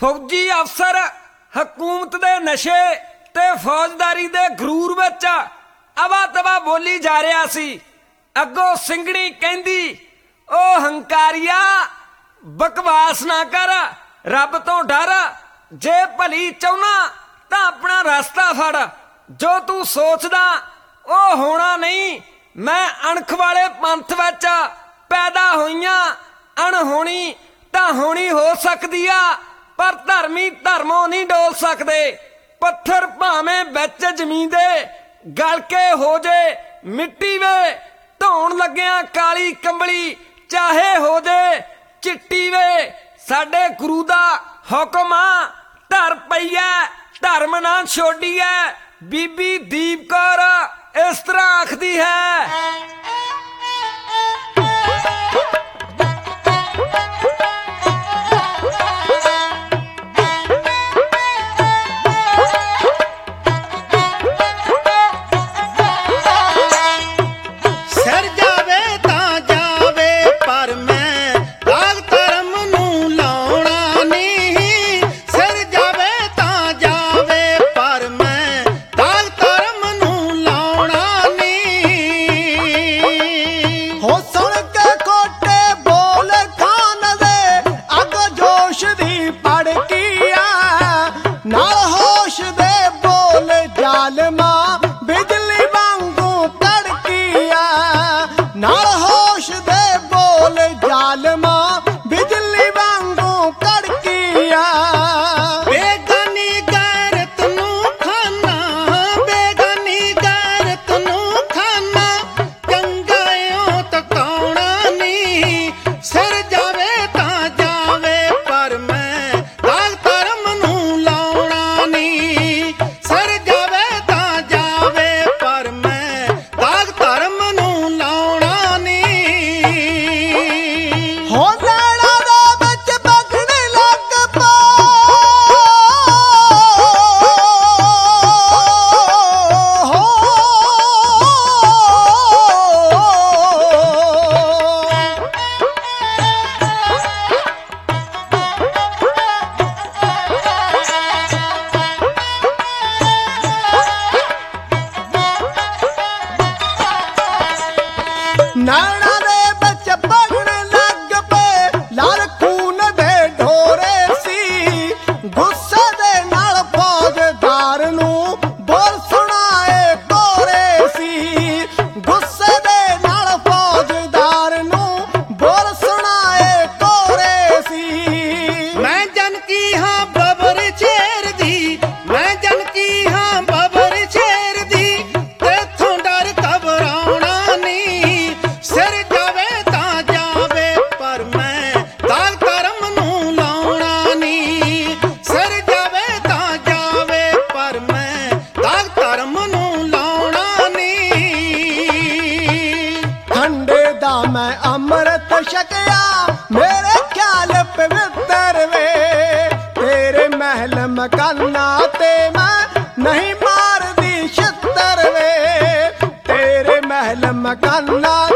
फौजी अफसर हकूमत दे नशे ते फौजदारी दे गरूर विच अवा तवा बोली जा रहा सी। अगों सिंघणी कहंदी, ओ हंकारिया बकवास ना कर, रब तो डर, जे भली चाहुना तां अपना रास्ता फड़, जो तू सोचदा ओ होना नहीं। मैं अणख वाले पंथ विच पैदा होईयां, अणहोनी तां होनी हो सकदी आ, पर धर्मी धर्मों नहीं डोल सकदे। पत्थर भावें बिच जमीन दे गल के हो जे मिट्टी वे, धोण लग्गियां काली कंबली चाहे हो जे चिट्टी वे। साडे गुरु दा हुक्म आ, धर पईए धर्म ना छोड़िए। बीबी दीप कौर इस तरह आखदी है। नाना दे बच बगन लग पे लाल खून दे ढोरे सी, गुस्से दे नाल फौजदार नू बोल सुनाए कोरे सी। गुस्से दे नाल फौजदार नू बोल सुनाए कोरे सी। मैं जनकी हां बबर शेर दी, मैं जनकी हां बबर शेर दी, तेथों डर घबराउणा नहीं। सिर जावे तां जावे पर मैं दाग धर्म नूं लाउणा नहीं। सिर जावे तां जावे पर मैं दाग धर्म नूं लाउणा नहीं। ठंडे दा मैं अमृत छकिया, मेरे ख्याल पवित्र वे। तेरे महल मकाना ते मैं नहीं मारदी छित्तर वे। तेरे महल मकाना